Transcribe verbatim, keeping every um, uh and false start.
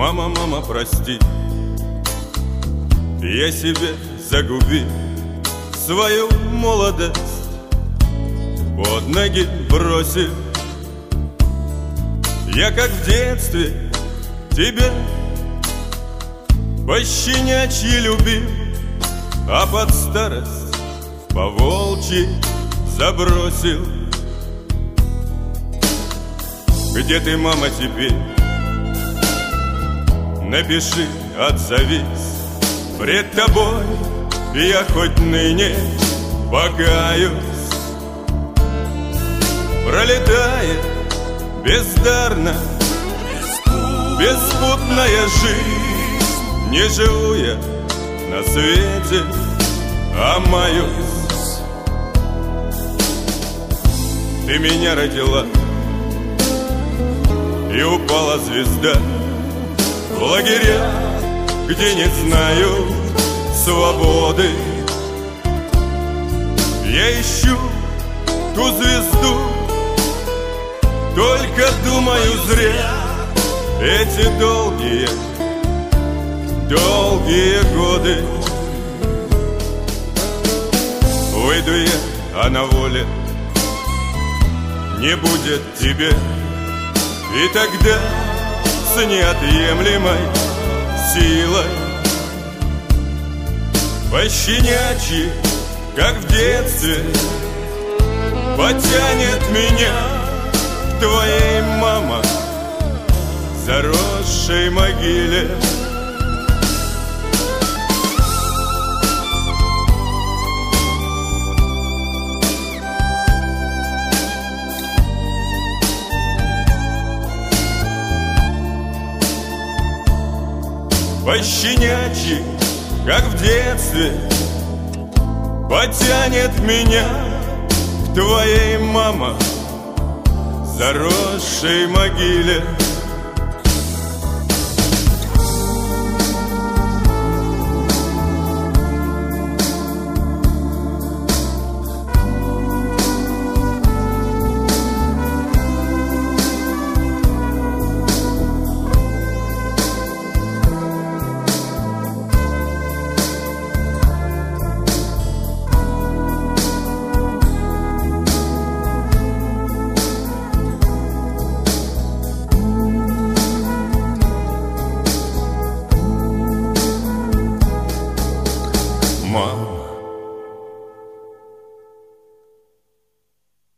Мама, мама, прости, я себе загубил свою молодость, под ноги бросил. Я как в детстве тебя пощенячьи любил, а под старость по волчьи забросил. Где ты, мама, теперь? Напиши, отзовись. Пред тобой я хоть ныне покаюсь. Пролетает бездарно беспутная жизнь, не живу я на свете, а маюсь. Ты меня родила, и упала звезда в лагеря, где не знаю свободы. Я ищу ту звезду, только думаю зря. Эти долгие, долгие годы выйду я, а на воле не будет тебе. И тогда с неотъемлемой силой пощенячьи, как в детстве, потянет меня к твоей, мама, заросшей могиле. Пощенячьи, как в детстве, потянет меня к твоей, мама, заросшей могиле.